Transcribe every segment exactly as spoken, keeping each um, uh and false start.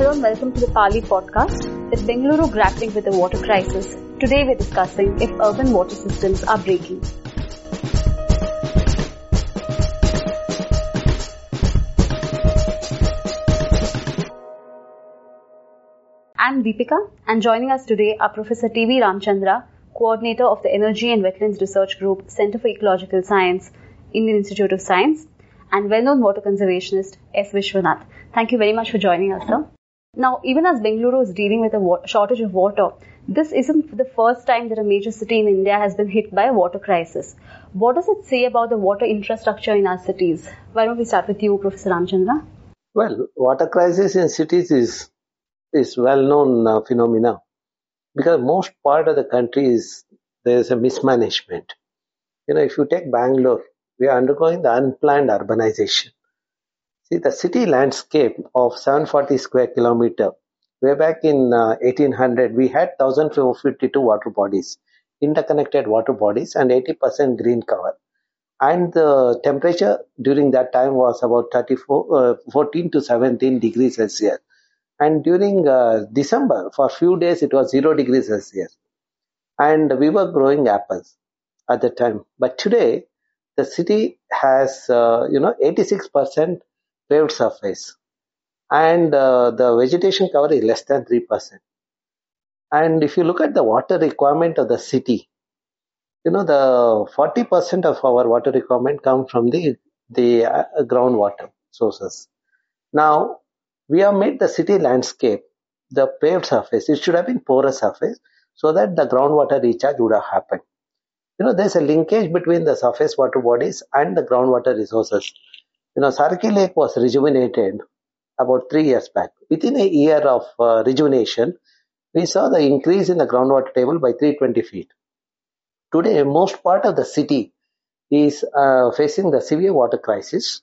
Hello and welcome to the Pali podcast. With Bengaluru grappling with the water crisis, today we're discussing if urban water systems are breaking. I'm Deepika, and joining us today are Professor T V Ramchandra, Coordinator of the Energy and Wetlands Research Group, Centre for Ecological Science, Indian Institute of Science, and well-known water conservationist S. Vishwanath. Thank you very much for joining us, sir. Now, even as Bengaluru is dealing with a wa- shortage of water, this isn't the first time that a major city in India has been hit by a water crisis. What does it say about the water infrastructure in our cities? Why don't we start with you, Professor Ramchandra? Well, water crisis in cities is is well-known uh, phenomena because most part of the country is there is a mismanagement. You know, if you take Bangalore, we are undergoing the unplanned urbanization. See, the city landscape of seven hundred forty square kilometer, way back in uh, eighteen hundred, we had one thousand fifty-two water bodies, interconnected water bodies, and eighty percent green cover. And the temperature during that time was about thirty-four, uh, fourteen to seventeen degrees Celsius. And during uh, December, for a few days, it was zero degrees Celsius. And we were growing apples at the time. But today, the city has, uh, you know, eighty-six percent paved surface. And uh, the vegetation cover is less than three percent. And if you look at the water requirement of the city, you know, the forty percent of our water requirement comes from the, the uh, groundwater sources. Now, we have made the city landscape, the paved surface. It should have been porous surface so that the groundwater recharge would have happened. You know, there's a linkage between the surface water bodies and the groundwater resources. You know, Saraki Lake was rejuvenated about three years back. Within a year of uh, rejuvenation, we saw the increase in the groundwater table by three hundred twenty feet. Today, most part of the city is uh, facing the severe water crisis.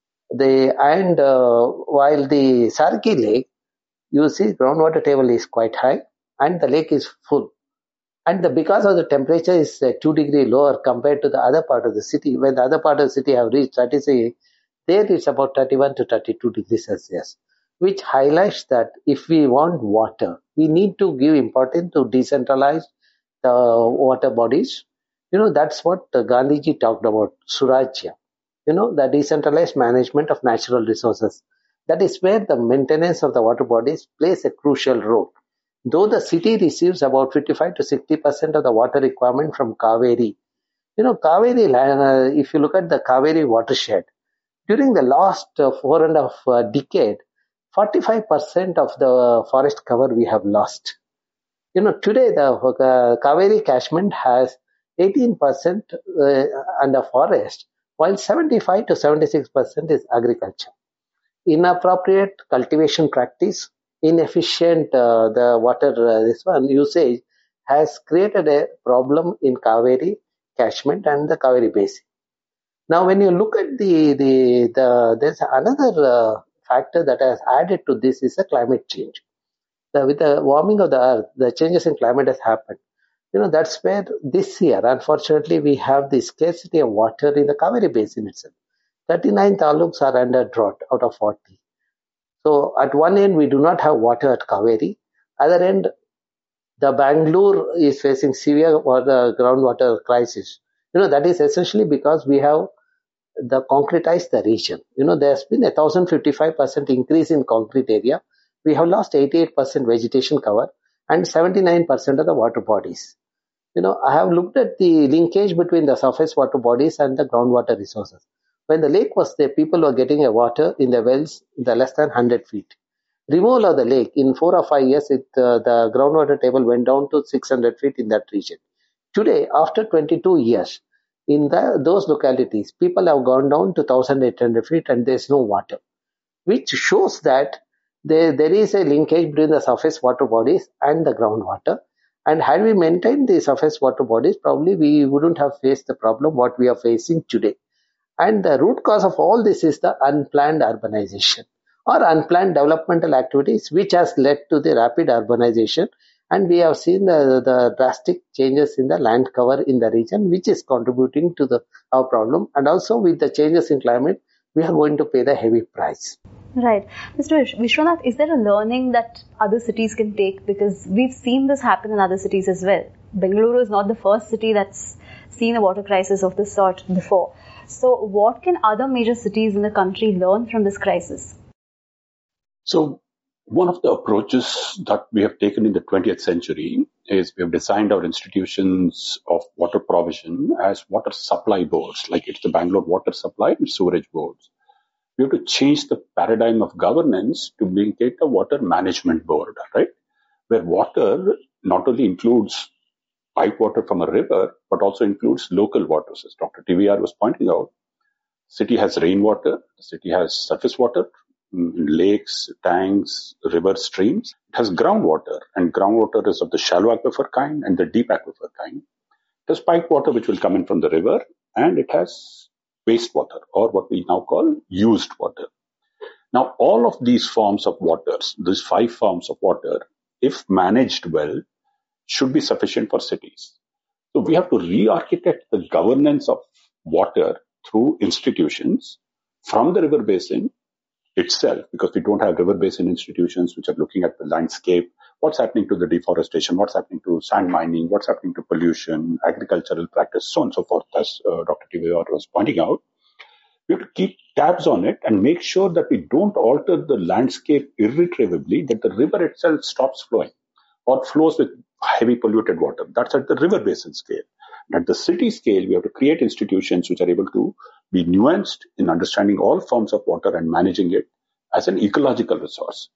The, and uh, while the Saraki Lake, you see groundwater table is quite high and the lake is full. And the, because of the temperature is uh, two degrees lower compared to the other part of the city, when the other part of the city have reached thirty-six, there it's about thirty-one to thirty-two degrees Celsius, which highlights that if we want water, we need to give importance to decentralize the water bodies. You know, that's what uh, Gandhiji talked about, Surajya. You know, the decentralized management of natural resources. That is where the maintenance of the water bodies plays a crucial role. Though the city receives about fifty-five to sixty percent of the water requirement from Kaveri. You know, Kaveri, uh, if you look at the Kaveri watershed, during the last uh, four and a half uh, decade, forty-five percent of the forest cover we have lost. You know, today the uh, Kaveri catchment has eighteen percent uh, under forest, while seventy-five to seventy-six percent is agriculture. Inappropriate cultivation practice, inefficient uh, the water uh, this one usage has created a problem in Kaveri catchment and the Kaveri basin. Now, when you look at the the, the there's another uh, factor that has added to this is the climate change. The, with the warming of the earth, the changes in climate has happened. You know, that's where this year, unfortunately, we have the scarcity of water in the Kaveri basin itself. thirty-nine taluks are under drought out of forty. So at one end, we do not have water at Kaveri. Other end, the Bangalore is facing severe water, groundwater crisis. You know, that is essentially because we have the concretized the region. You know, there's been a one thousand fifty-five percent increase in concrete area. We have lost eighty-eight percent vegetation cover and seventy-nine percent of the water bodies. You know, I have looked at the linkage between the surface water bodies and the groundwater resources. When the lake was there, people were getting a water in the wells in the less than one hundred feet. Removal of the lake, in four or five years, it, uh, the groundwater table went down to six hundred feet in that region. Today, after twenty-two years, in the, those localities, people have gone down to one thousand eight hundred feet and there's no water, which shows that there, there is a linkage between the surface water bodies and the groundwater. And had we maintained the surface water bodies, probably we wouldn't have faced the problem what we are facing today. And the root cause of all this is the unplanned urbanization or unplanned developmental activities, which has led to the rapid urbanization. And we have seen the, the drastic changes in the land cover in the region, which is contributing to the our problem. And also with the changes in climate, we are going to pay the heavy price. Right. Mister Vishwanath, is there a learning that other cities can take? Because we've seen this happen in other cities as well. Bengaluru is not the first city that's seen a water crisis of this sort before. So what can other major cities in the country learn from this crisis? So one of the approaches that we have taken in the twentieth century is we have designed our institutions of water provision as water supply boards, like it's the Bangalore Water Supply and Sewerage Boards. We have to change the paradigm of governance to make it a water management board, right? Where water not only includes pipe water from a river, but also includes local waters. As Doctor T V R was pointing out, city has rainwater, the city has surface water, lakes, tanks, river streams. It has groundwater, and groundwater is of the shallow aquifer kind and the deep aquifer kind. It has pipe water, which will come in from the river, and it has wastewater, or what we now call used water. Now, all of these forms of waters, these five forms of water, if managed well, should be sufficient for cities. So we have to re-architect the governance of water through institutions from the river basin itself, because we don't have river basin institutions which are looking at the landscape, what's happening to the deforestation, what's happening to sand mining, what's happening to pollution, agricultural practice, so on and so forth, as uh, Doctor T V R was pointing out. We have to keep tabs on it and make sure that we don't alter the landscape irretrievably, that the river itself stops flowing or flows with heavy polluted water. That's at the river basin scale. And at the city scale, we have to create institutions which are able to be nuanced in understanding all forms of water and managing it as an ecological resource.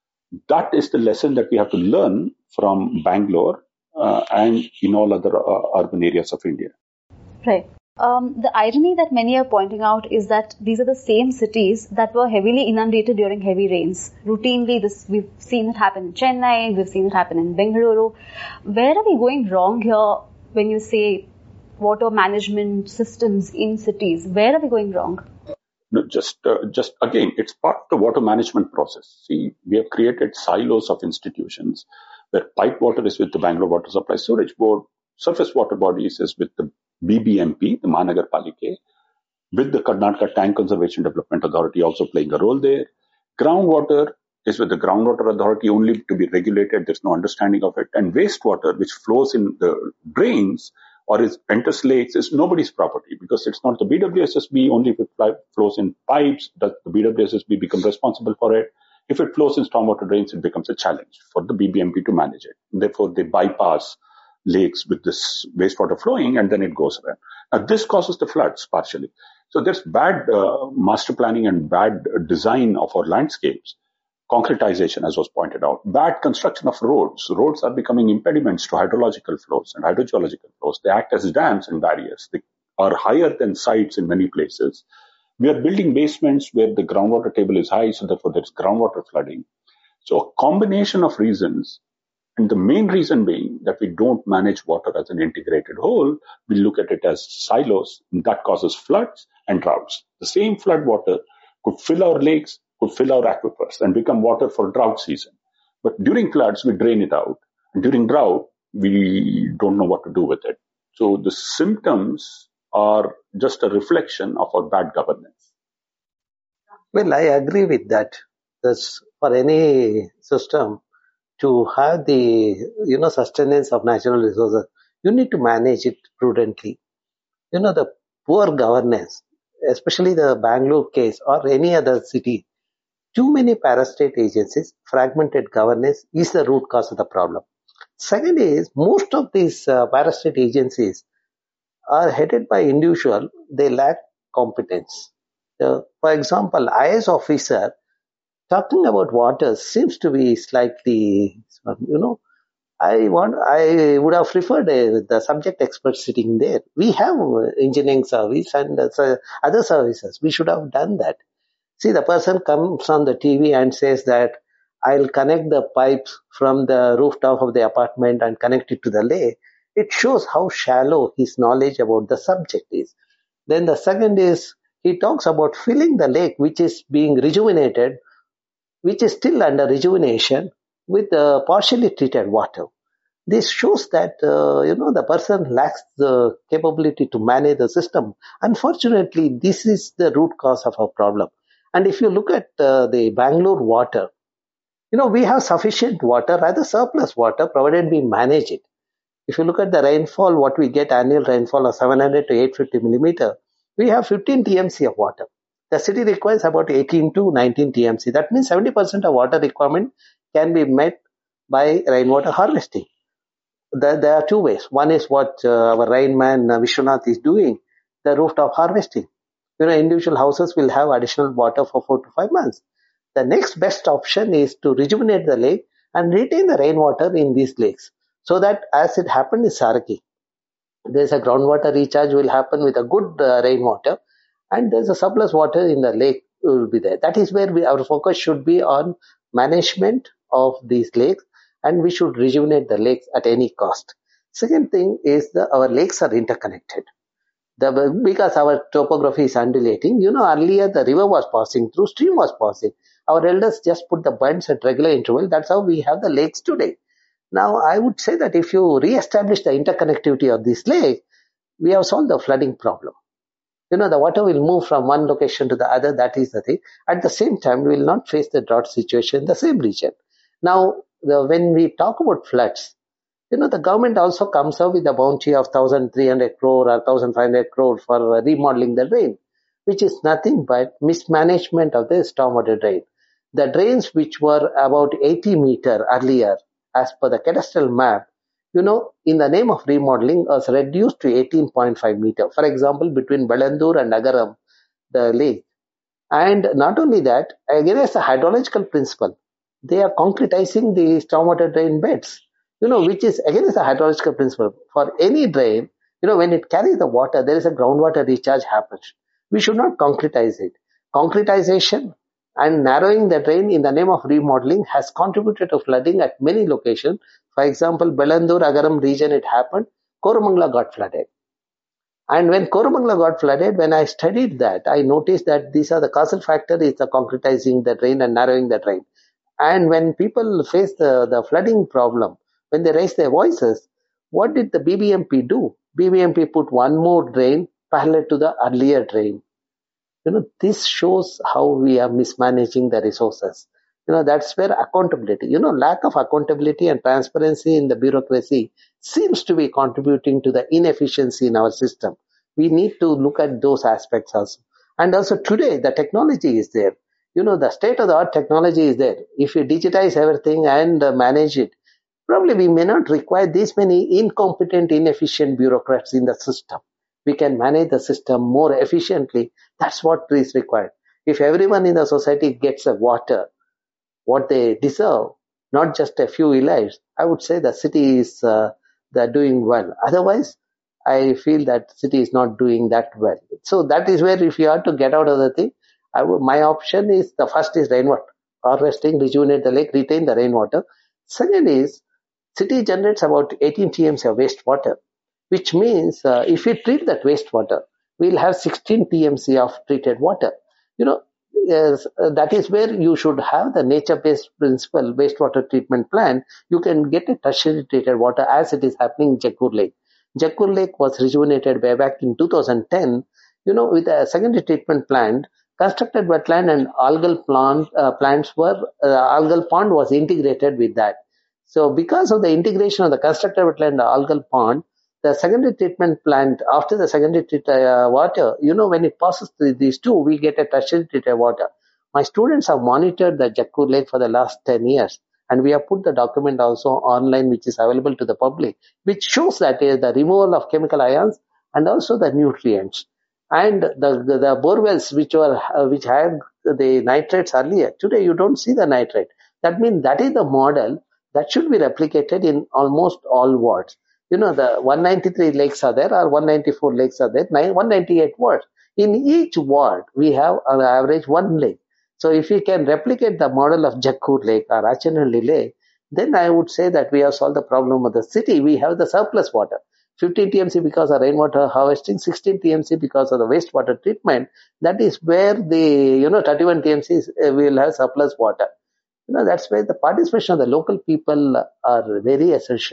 That is the lesson that we have to learn from Bangalore uh, and in all other uh, urban areas of India. Right. Um, the irony that many are pointing out is that these are the same cities that were heavily inundated during heavy rains. Routinely, this we've seen it happen in Chennai, we've seen it happen in Bengaluru. Where are we going wrong here when you say water management systems in cities? Where are we going wrong? No, just, uh, just again, it's part of the water management process. See, we have created silos of institutions where pipe water is with the Bangalore Water Supply Sewerage Board, surface water bodies is with the B B M P, the Mahanagar Palike, with the Karnataka Tank Conservation Development Authority also playing a role there. Groundwater is with the Groundwater Authority only to be regulated. There's no understanding of it. And wastewater, which flows in the drains or is enters lakes, is nobody's property because it's not the B W S S B. Only if it flows in pipes does the B W S S B become responsible for it. If it flows in stormwater drains, it becomes a challenge for the B B M P to manage it. Therefore, they bypass lakes with this wastewater flowing, and then it goes around. Now, this causes the floods partially. So there's bad uh, master planning and bad design of our landscapes. Concretization, as was pointed out. Bad construction of roads. Roads are becoming impediments to hydrological flows and hydrogeological flows. They act as dams and barriers. They are higher than sites in many places. We are building basements where the groundwater table is high, so therefore there's groundwater flooding. So a combination of reasons, and the main reason being that we don't manage water as an integrated whole, we look at it as silos, and that causes floods and droughts. The same flood water could fill our lakes, could fill our aquifers and become water for drought season. But during floods, we drain it out. And during drought, we don't know what to do with it. So the symptoms are just a reflection of our bad governance. Well, I agree with that. That's for any system to have the, you know, sustenance of natural resources, you need to manage it prudently. You know, the poor governance, especially the Bangalore case or any other city, too many parastate agencies, fragmented governance is the root cause of the problem. Second is, most of these uh, parastate agencies are headed by individuals, they lack competence. Uh, for example, I A S officer talking about water seems to be slightly, you know, I want, I would have preferred uh, the subject expert sitting there. We have engineering service and uh, other services. We should have done that. See, the person comes on the T V and says that I'll connect the pipes from the rooftop of the apartment and connect it to the lake. It shows how shallow his knowledge about the subject is. Then the second is, he talks about filling the lake, which is being rejuvenated, which is still under rejuvenation, with uh, partially treated water. This shows that, uh, you know, the person lacks the capability to manage the system. Unfortunately, this is the root cause of our problem. And if you look at uh, the Bangalore water, you know, we have sufficient water, rather surplus water, provided we manage it. If you look at the rainfall, what we get annual rainfall of seven hundred to eight hundred fifty millimeter, we have fifteen T M C of water. The city requires about eighteen to nineteen T M C. That means seventy percent of water requirement can be met by rainwater harvesting. There, there are two ways. One is what uh, our rainman uh, Vishwanath is doing, the rooftop harvesting. You know, individual houses will have additional water for four to five months. The next best option is to rejuvenate the lake and retain the rainwater in these lakes. So that as it happened in Saraki, there's a groundwater recharge will happen with a good uh, rainwater, and there's a surplus water in the lake will be there. That is where we, our focus should be on management of these lakes, and we should rejuvenate the lakes at any cost. Second thing is that our lakes are interconnected. The, because our topography is undulating, you know, earlier the river was passing through, stream was passing. Our elders just put the bunds at regular interval. That's how we have the lakes today. Now, I would say that if you re-establish the interconnectivity of this lake, we have solved the flooding problem. You know, the water will move from one location to the other. That is the thing. At the same time, we will not face the drought situation in the same region. Now, the, when we talk about floods, you know, the government also comes up with a bounty of one thousand three hundred crore or one thousand five hundred crore for remodeling the drain, which is nothing but mismanagement of the stormwater drain. The drains which were about eighty meter earlier, as per the cadastral map, you know, in the name of remodeling, was reduced to eighteen point five meter. For example, between Belandur and Nagaram, the lake. And not only that, again as a hydrological principle, they are concretizing the stormwater drain beds, you know, which is again as a hydrological principle. For any drain, you know, when it carries the water, there is a groundwater recharge happens. We should not concretize it. Concretization and narrowing the drain in the name of remodeling has contributed to flooding at many locations. For example, Belandur, Agaram region, it happened. Koramangala got flooded. And when Koramangala got flooded, when I studied that, I noticed that these are the causal factor is the concretizing the drain and narrowing the drain. And when people face the, the flooding problem, when they raise their voices, what did the B B M P do? B B M P put one more drain parallel to the earlier drain. You know, this shows how we are mismanaging the resources. You know, that's where accountability, you know, lack of accountability and transparency in the bureaucracy seems to be contributing to the inefficiency in our system. We need to look at those aspects also. And also today, the technology is there. You know, the state-of-the-art technology is there. If we digitize everything and uh, manage it, probably we may not require this many incompetent, inefficient bureaucrats in the system. We can manage the system more efficiently. That's what is required. If everyone in the society gets a water, what they deserve, not just a few elites, I would say the city is uh, they're doing well. Otherwise, I feel that city is not doing that well. So that is where if you have to get out of the thing, I would, my option is the first is rainwater harvesting, rejuvenate the lake, retain the rainwater. Second is city generates about eighteen T M C of wastewater, which means uh, if we treat that wastewater, we'll have sixteen T M C of treated water. You know, yes, uh, that is where you should have the nature-based principle wastewater treatment plant. You can get a tertiary treated water as it is happening in Jakkur Lake. Jakkur Lake was rejuvenated way back in two thousand ten, you know, with a secondary treatment plant. Constructed wetland and algal plant, uh, plants were, uh, algal pond was integrated with that. So because of the integration of the constructed wetland and algal pond, the secondary treatment plant, after the secondary treated uh, water, you know, when it passes through these two, we get a tertiary treated water. My students have monitored the Jakkur Lake for the last ten years. And we have put the document also online, which is available to the public, which shows that uh, the removal of chemical ions and also the nutrients. And the, the, the bore wells which were, uh, which had the nitrates earlier, today you don't see the nitrate. That means that is the model that should be replicated in almost all wards. You know, the one hundred ninety-three lakes are there, or one hundred ninety-four lakes are there, one hundred ninety-eight wards. In each ward, we have on average one lake. So if we can replicate the model of Jakkur Lake or Achanhalli Lake, then I would say that we have solved the problem of the city. We have the surplus water. fifteen T M C because of rainwater harvesting, sixteen T M C because of the wastewater treatment. That is where the, you know, thirty-one T M C will have surplus water. You know, that's where the participation of the local people are very essential.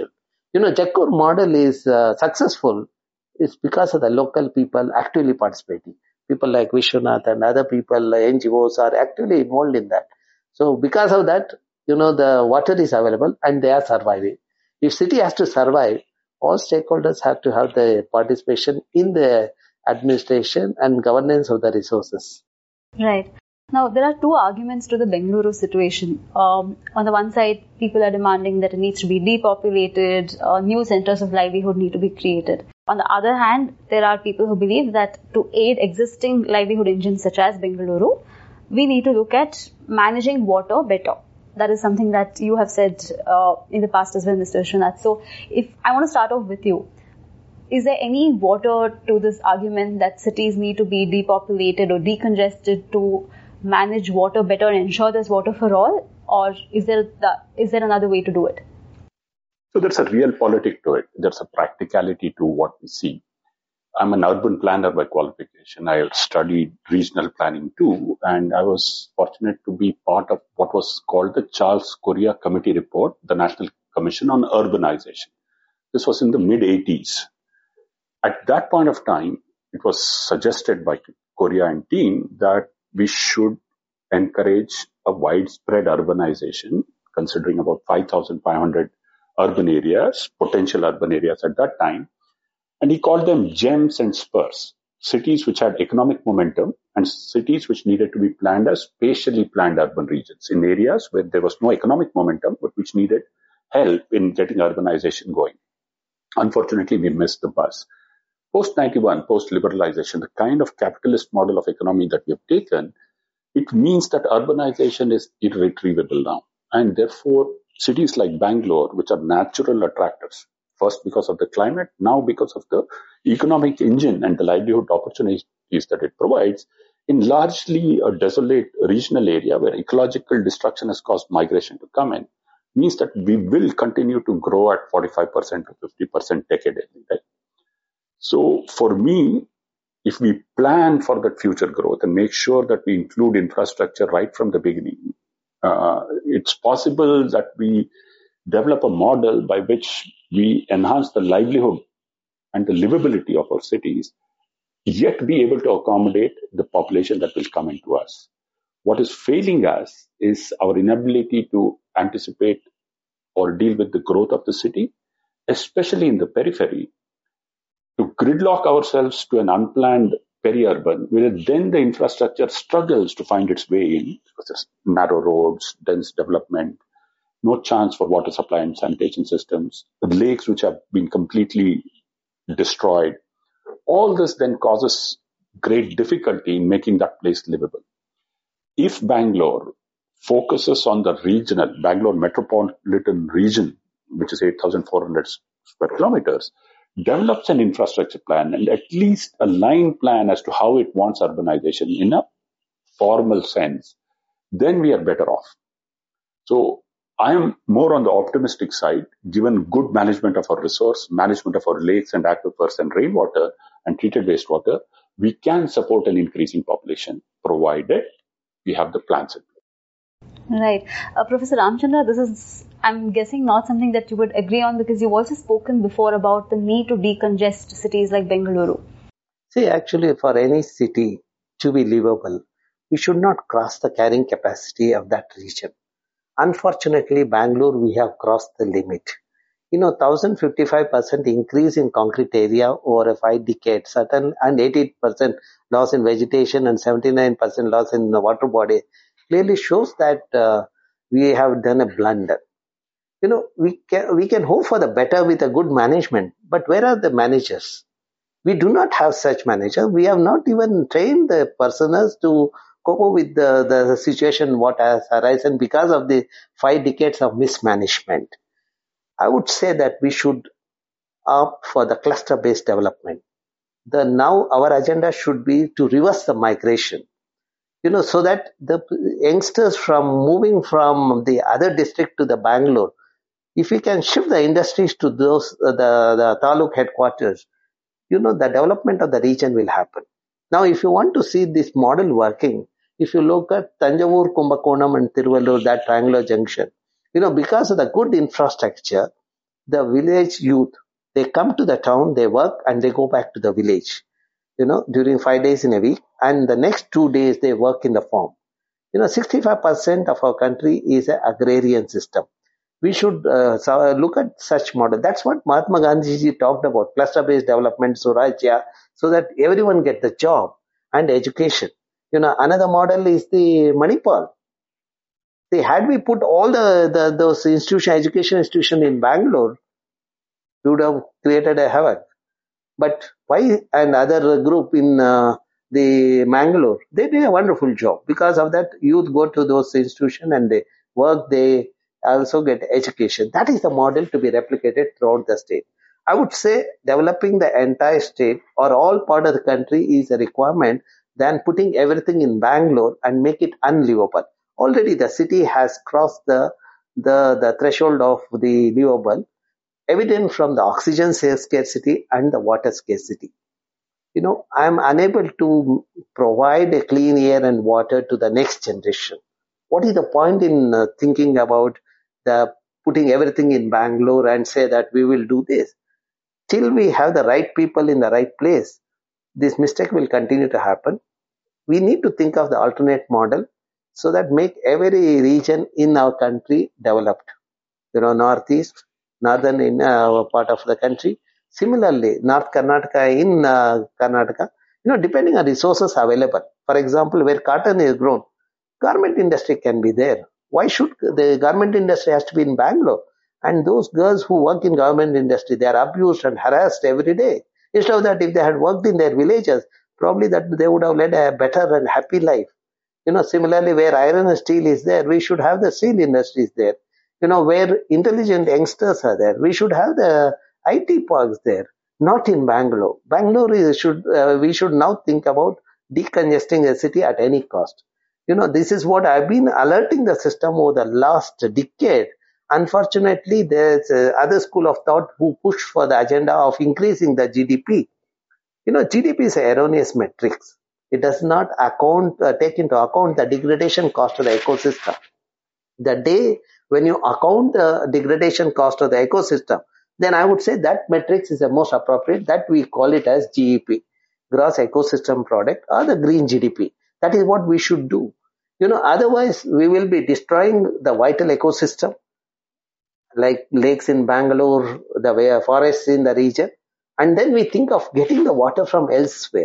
You know, Jakkur model is uh, successful. It's because of the local people actively participating. People like Vishwanath and other people, N G Os are actively involved in that. So because of that, you know, the water is available and they are surviving. If city has to survive, all stakeholders have to have the participation in the administration and governance of the resources. Right. Now, there are two arguments to the Bengaluru situation. Um, on the one side, people are demanding that it needs to be depopulated, uh, new centers of livelihood need to be created. On the other hand, there are people who believe that to aid existing livelihood engines such as Bengaluru, we need to look at managing water better. That is something that you have said uh, in the past as well, Mister Vishwanath. So, if I want to start off with you, is there any water to this argument that cities need to be depopulated or decongested to manage water better and ensure there's water for all? Or is there the, is there another way to do it? So there's a real politic to it. There's a practicality to what we see. I'm an urban planner by qualification. I studied regional planning too, and I was fortunate to be part of what was called the Charles Correa Committee Report, the National Commission on Urbanization. This was in the mid eighties. At that point of time, it was suggested by Correa and team that we should encourage a widespread urbanization, considering about five thousand five hundred urban areas, potential urban areas at that time. And he called them gems and spurs, cities which had economic momentum and cities which needed to be planned as spatially planned urban regions in areas where there was no economic momentum, but which needed help in getting urbanization going. Unfortunately, we missed the bus. Post ninety-one, post-liberalization, the kind of capitalist model of economy that we have taken, it means that urbanization is irretrievable now. And therefore, cities like Bangalore, which are natural attractors, first because of the climate, now because of the economic engine and the livelihood opportunities that it provides, in largely a desolate regional area where ecological destruction has caused migration to come in, means that we will continue to grow at forty-five percent to fifty percent decadally, right? So for me, if we plan for that future growth and make sure that we include infrastructure right from the beginning, uh, it's possible that we develop a model by which we enhance the livelihood and the livability of our cities, yet be able to accommodate the population that will come into us. What is failing us is our inability to anticipate or deal with the growth of the city, especially in the periphery, to gridlock ourselves to an unplanned peri-urban, where then the infrastructure struggles to find its way in, because there's narrow roads, dense development, no chance for water supply and sanitation systems, the lakes which have been completely destroyed. All this then causes great difficulty in making that place livable. If Bangalore focuses on the regional, Bangalore metropolitan region, which is eight thousand four hundred square kilometers, develops an infrastructure plan and at least a line plan as to how it wants urbanization in a formal sense, then we are better off. So I am more on the optimistic side, given good management of our resource, management of our lakes and aquifers and rainwater and treated wastewater, we can support an increasing population, provided we have the plans in place. Right. Uh, Professor Ramchandra, this is, I'm guessing, not something that you would agree on, because you've also spoken before about the need to decongest cities like Bengaluru. See, actually, for any city to be livable, we should not cross the carrying capacity of that region. Unfortunately, Bangalore, we have crossed the limit. You know, one thousand fifty-five percent increase in concrete area over a five decades, certain, and eighty percent loss in vegetation and seventy-nine percent loss in the water body clearly shows that uh, we have done a blunder. You know, we can, we can hope for the better with a good management, but where are the managers? We do not have such managers. We have not even trained the personnel to cope with the, the situation what has arisen because of the five decades of mismanagement. I would say that we should opt for the cluster-based development. The now our agenda should be to reverse the migration, you know, so that the youngsters from moving from the other district to the Bangalore, if we can shift the industries to those uh, the the taluk headquarters, you know, the development of the region will happen. Now, if you want to see this model working, if you look at Tanjavur, Kumbakonam and Tiruvallur, that triangular junction, you know, because of the good infrastructure, the village youth, they come to the town, they work, and they go back to the village, you know, during five days in a week. And the next two days, they work in the farm. You know, sixty-five percent of our country is an agrarian system. We should uh, so look at such model. That's what Mahatma Gandhi talked about, cluster-based development, Swarajya, so that everyone get the job and education. You know, another model is the Manipal. See, had we put all the, the those institution, education institution in Bangalore, we would have created a havoc. But why and other group in uh, the Mangalore, they do a wonderful job. Because of that, youth go to those institutions and they work, they also get education. That is the model to be replicated throughout the state. I would say developing the entire state or all part of the country is a requirement than putting everything in Bangalore and make it unlivable. Already the city has crossed the, the, the threshold of the livable, evident from the oxygen scarcity and the water scarcity. You know, I am unable to provide a clean air and water to the next generation. What is the point in uh, thinking about the putting everything in Bangalore and say that we will do this? Till we have the right people in the right place, this mistake will continue to happen. We need to think of the alternate model so that make every region in our country developed. You know, Northeast, northern in uh, part of the country. Similarly, North Karnataka in uh, Karnataka, you know, depending on resources available. For example, where cotton is grown, garment industry can be there. Why should the garment industry has to be in Bangalore? And those girls who work in garment industry, they are abused and harassed every day. Instead of that, if they had worked in their villages, probably that they would have led a better and happy life. You know, similarly, where iron and steel is there, we should have the steel industries there. You know, where intelligent youngsters are there, we should have the I T parks there, not in Bangalore. Bangalore is, should, uh, we should now think about decongesting the city at any cost. You know, this is what I've been alerting the system over the last decade. Unfortunately, there's uh, other school of thought who push for the agenda of increasing the G D P. You know, G D P is an erroneous metrics. It does not account, uh, take into account the degradation cost of the ecosystem. The day when you account the degradation cost of the ecosystem, then I would say that metrics is the most appropriate, that we call it as G E P, gross ecosystem product, or the green G D P. That is what we should do. You know, otherwise we will be destroying the vital ecosystem, like lakes in Bangalore, the way forests in the region, and then we think of getting the water from elsewhere.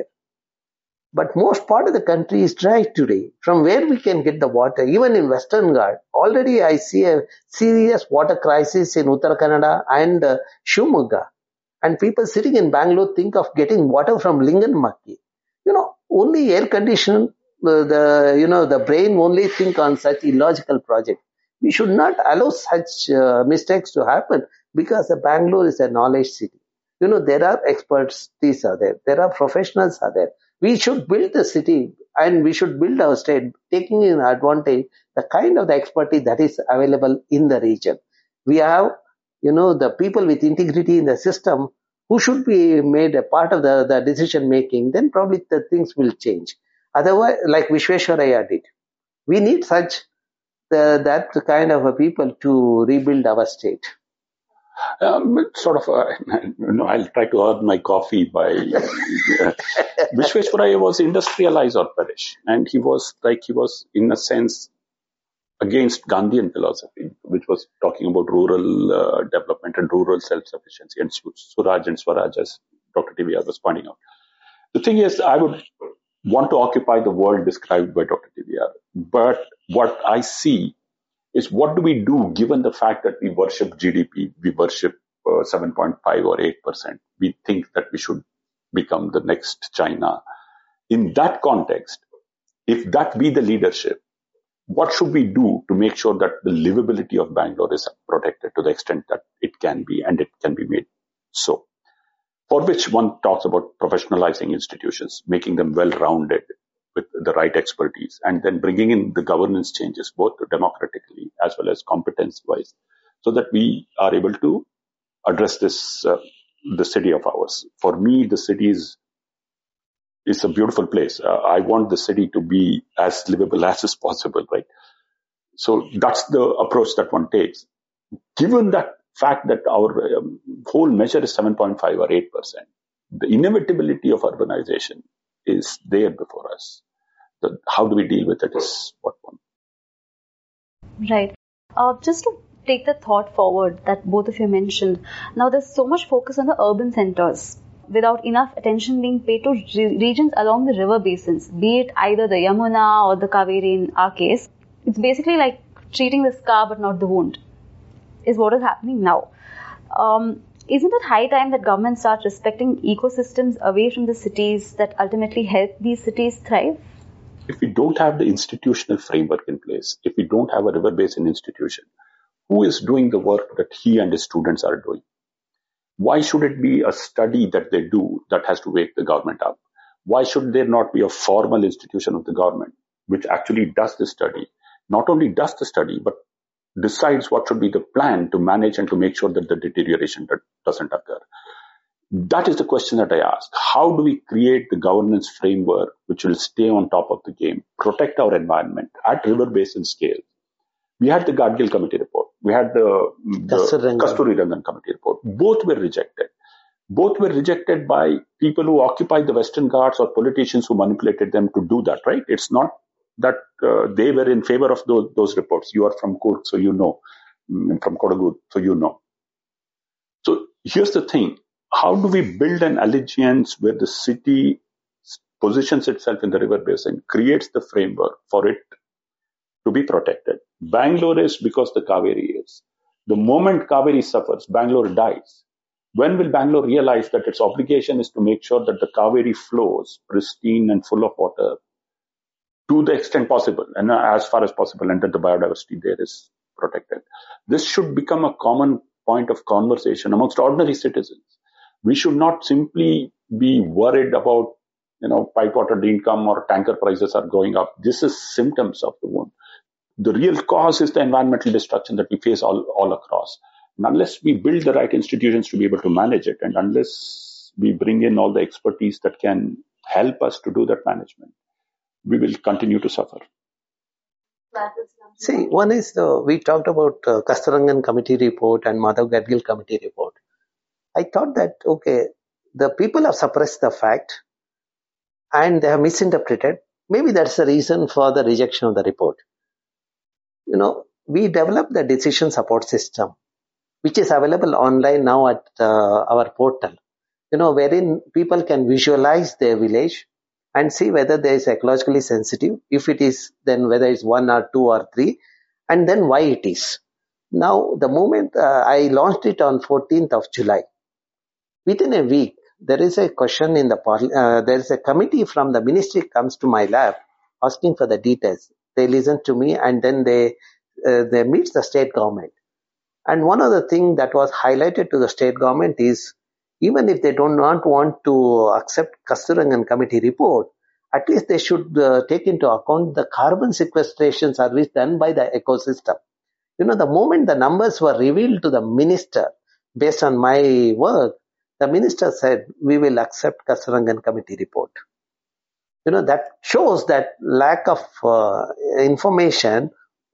But most part of the country is dry today. From where we can get the water, even in Western Ghat, already I see a serious water crisis in Uttara Kannada and uh, Shivamogga. And people sitting in Bangalore think of getting water from Linganmakki. You know, only air condition, uh, the, you know, the brain only think on such illogical project. We should not allow such uh, mistakes to happen because the Bangalore is a knowledge city. You know, there are expertise are there. There are professionals are there. We should build the city and we should build our state, taking in advantage the kind of the expertise that is available in the region. We have, you know, the people with integrity in the system who should be made a part of the, the decision making, then probably the things will change. Otherwise, like Vishwesvaraya did, we need such the, that kind of a people to rebuild our state. Um, sort of, uh, you know, I'll try to earn my coffee by. Uh, Vishwesvaraya was industrialized or perish, and he was like he was in a sense against Gandhian philosophy, which was talking about rural uh, development and rural self-sufficiency, and Suraj and Swaraj, as Doctor T V R was pointing out. The thing is, I would want to occupy the world described by Doctor T V R, but what I see is what do we do given the fact that we worship G D P, we worship uh, seven point five or eight percent. We think that we should become the next China. In that context, if that be the leadership, what should we do to make sure that the livability of Bangalore is protected to the extent that it can be and it can be made so? For which one talks about professionalizing institutions, making them well-rounded, with the right expertise, and then bringing in the governance changes, both democratically as well as competence-wise, so that we are able to address this, uh, the city of ours. For me, the city is, is a beautiful place. Uh, I want the city to be as livable as is possible, right? So that's the approach that one takes. Given that fact that our um, whole measure is seven point five or eight percent. The inevitability of urbanization is there before us. So how do we deal with it is what one. Right. Uh, just to take the thought forward that both of you mentioned, now there's so much focus on the urban centers without enough attention being paid to re- regions along the river basins, be it either the Yamuna or the Kaveri in our case. It's basically like treating the scar but not the wound, is what is happening now. Um, isn't it high time that government starts respecting ecosystems away from the cities that ultimately help these cities thrive? If we don't have the institutional framework in place, if we don't have a river basin institution, who is doing the work that he and his students are doing? Why should it be a study that they do that has to wake the government up? Why should there not be a formal institution of the government which actually does the study? Not only does the study, but decides what should be the plan to manage and to make sure that the deterioration doesn't occur. That is the question that I ask. How do we create the governance framework which will stay on top of the game, protect our environment at river basin scale? We had the Gadgil committee report. We had the, the Kasturi Rangan committee report. Both were rejected. Both were rejected by people who occupied the Western Ghats or politicians who manipulated them to do that, right? It's not that uh, they were in favor of those, those reports. You are from Coorg, so you know. From Kodagu, so you know. So here's the thing. How do we build an allegiance where the city positions itself in the river basin, creates the framework for it to be protected? Bangalore is because the Kaveri is. The moment Kaveri suffers, Bangalore dies. When will Bangalore realize that its obligation is to make sure that the Kaveri flows pristine and full of water to the extent possible and as far as possible, and that the biodiversity there is protected? This should become a common point of conversation amongst ordinary citizens. We should not simply be worried about, you know, pipe water income or tanker prices are going up. This is symptoms of the wound. The real cause is the environmental destruction that we face all, all across. And unless we build the right institutions to be able to manage it, and unless we bring in all the expertise that can help us to do that management, we will continue to suffer. See, one is the, we talked about uh, Kastarangan committee report and Madhav Gadgil committee report. I thought that, okay, the people have suppressed the fact and they have misinterpreted. Maybe that's the reason for the rejection of the report. You know, we developed the decision support system, which is available online now at uh, our portal, you know, wherein people can visualize their village and see whether there is ecologically sensitive. If it is, then whether it's one or two or three, and then why it is. Now, the moment uh, I launched it on fourteenth of July, within a week, there is a question in the, uh, there is a committee from the ministry comes to my lab asking for the details. They listen to me and then they, uh, they meet the state government. And one of the things that was highlighted to the state government is, even if they do not want to accept Kastarangan committee report, at least they should uh, take into account the carbon sequestration service done by the ecosystem. You know, the moment the numbers were revealed to the minister based on my work, the minister said, we will accept Kastarangan committee report. You know, that shows that lack of uh, information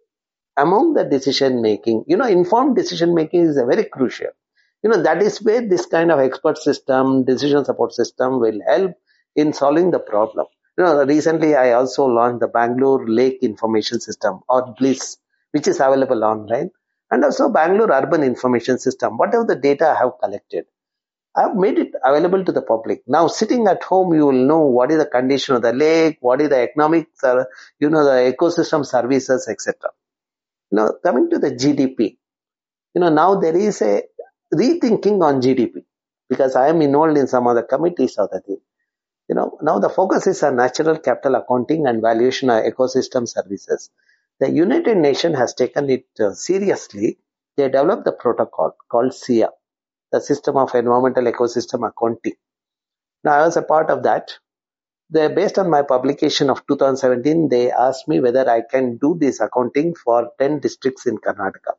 among the decision making. You know, informed decision making is a very crucial. You know, that is where this kind of expert system, decision support system will help in solving the problem. You know, recently I also launched the Bangalore Lake Information System, or BLISS, which is available online, and also Bangalore Urban Information System. Whatever the data I have collected, I have made it available to the public. Now, sitting at home, you will know what is the condition of the lake, what is the economic, uh, you know, the ecosystem services, et cetera. You know, coming to the G D P, you know, now there is a rethinking on G D P because I am involved in some of the committees of the thing. You know, now the focus is on natural capital accounting and valuation of ecosystem services. The United Nations has taken it uh, seriously. They developed the protocol called S I A, the System of Environmental Ecosystem Accounting. Now, I was a part of that. They, based on my publication of two thousand seventeen, they asked me whether I can do this accounting for ten districts in Karnataka.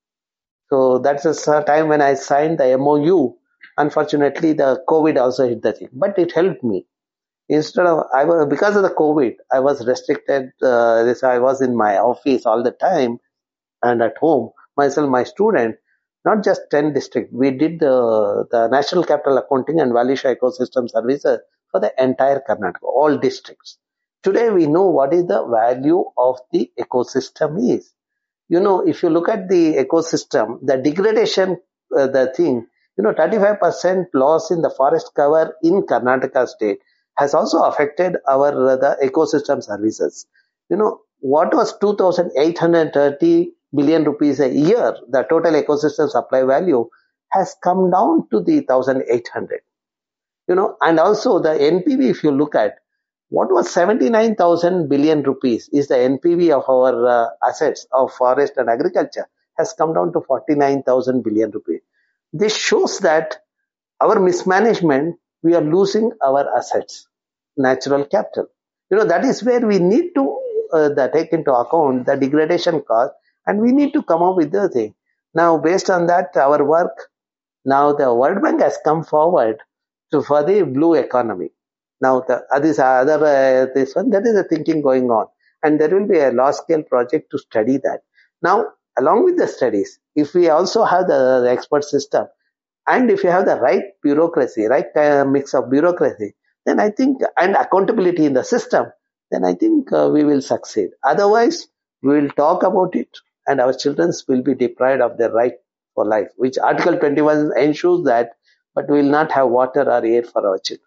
So that's the time when I signed the M O U. Unfortunately, the COVID also hit the thing, but it helped me. Instead of, I was, because of the COVID, I was restricted. Uh, I was in my office all the time and at home, myself, my student. not just ten districts. We did the, the National Capital Accounting and Valuation Ecosystem Services for the entire Karnataka, all districts. Today we know what is the value of the ecosystem is. You know, if you look at the ecosystem, the degradation, uh, the thing, you know, thirty-five percent loss in the forest cover in Karnataka state has also affected our uh, the ecosystem services. You know, what was two thousand eight hundred thirty billion rupees a year, the total ecosystem supply value has come down to the one thousand eight hundred. You know, and also the N P V, if you look at, what was seventy-nine thousand billion rupees is the N P V of our uh, assets of forest and agriculture has come down to forty-nine thousand billion rupees. This shows that our mismanagement, we are losing our assets, natural capital. You know, that is where we need to uh, the, take into account the degradation cost, and we need to come up with the thing. Now, based on that, our work, now the World Bank has come forward to for the blue economy. Now, the, uh, this other, uh, this one, that is a thinking going on. And there will be a large scale project to study that. Now, along with the studies, if we also have the, the expert system, and if you have the right bureaucracy, right uh, mix of bureaucracy, then I think, and accountability in the system, then I think uh, we will succeed. Otherwise, we will talk about it, and our children will be deprived of their right for life, which Article twenty-one ensures that, but we will not have water or air for our children.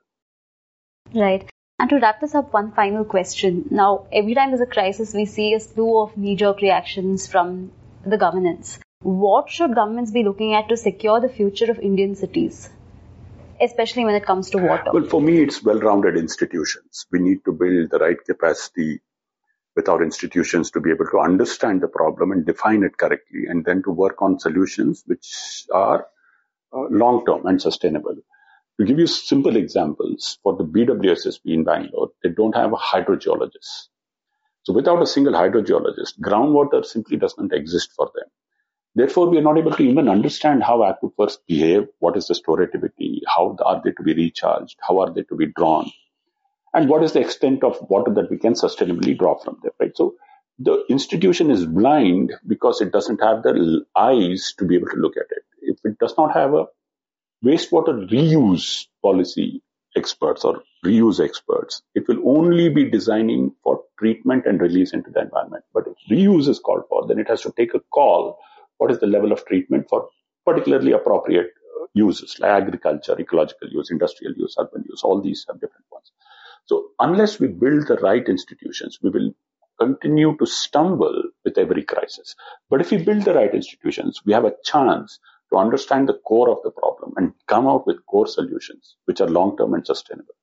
Right. And to wrap this up, one final question. Now, every time there's a crisis, we see a slew of knee-jerk reactions from the governance. What should governments be looking at to secure the future of Indian cities, especially when it comes to water? Well, for me, it's well-rounded institutions. We need to build the right capacity with our institutions to be able to understand the problem and define it correctly, and then to work on solutions which are uh, long-term and sustainable. To give you simple examples, for the B W S S B in Bangalore, they don't have a hydrogeologist. So without a single hydrogeologist, groundwater simply does not exist for them. Therefore, we are not able to even understand how aquifers behave, what is the storativity, how are they to be recharged, how are they to be drawn, and what is the extent of water that we can sustainably draw from them, right? So the institution is blind because it doesn't have the eyes to be able to look at it. If it does not have a wastewater reuse policy experts or reuse experts, it will only be designing for treatment and release into the environment. But if reuse is called for, then it has to take a call. What is the level of treatment for particularly appropriate uh, uses like agriculture, ecological use, industrial use, urban use? All these have different ones. So unless we build the right institutions, we will continue to stumble with every crisis. But if we build the right institutions, we have a chance to understand the core of the problem and come out with core solutions which are long-term and sustainable.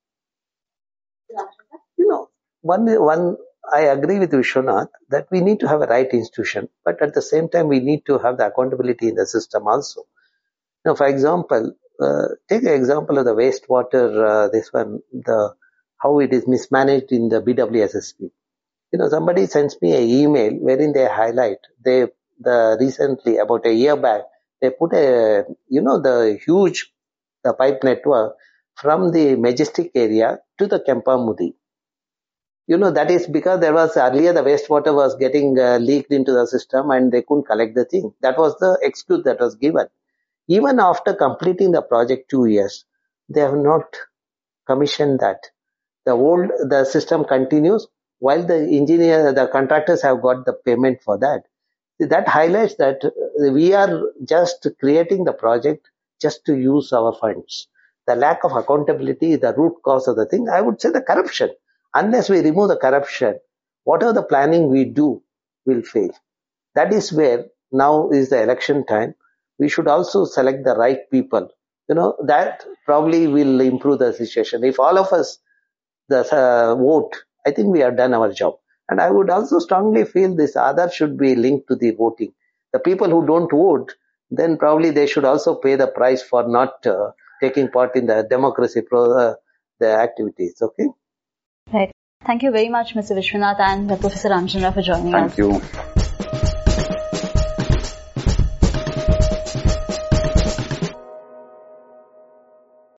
You know, one, one, I agree with Vishwanath that we need to have a right institution, but at the same time, we need to have the accountability in the system also. Now, for example, uh, take an example of the wastewater, uh, this one, the how it is mismanaged in the B W S S B. You know, somebody sends me an email wherein they highlight, they, the recently, about a year back, they put a, you know, the huge the pipe network from the Majestic area to the Kempamudi. You know, that is because there was earlier the wastewater was getting uh, leaked into the system and they couldn't collect the thing. That was the excuse that was given. Even after completing the project two years, they have not commissioned that. The old, the system continues while the engineer, the contractors have got the payment for that. That highlights that we are just creating the project just to use our funds. The lack of accountability is the root cause of the thing. I would say the corruption. Unless we remove the corruption, whatever the planning we do will fail. That is where now is the election time. We should also select the right people. You know, that probably will improve the situation. If all of us the uh, vote, I think we have done our job. And I would also strongly feel this Aadhaar should be linked to the voting. The people who don't vote, then probably they should also pay the price for not uh, taking part in the democracy, pro, uh, the activities. Okay? Right. Thank you very much, Mister Vishwanath and Professor Ramchandra for joining Thank us. Thank you.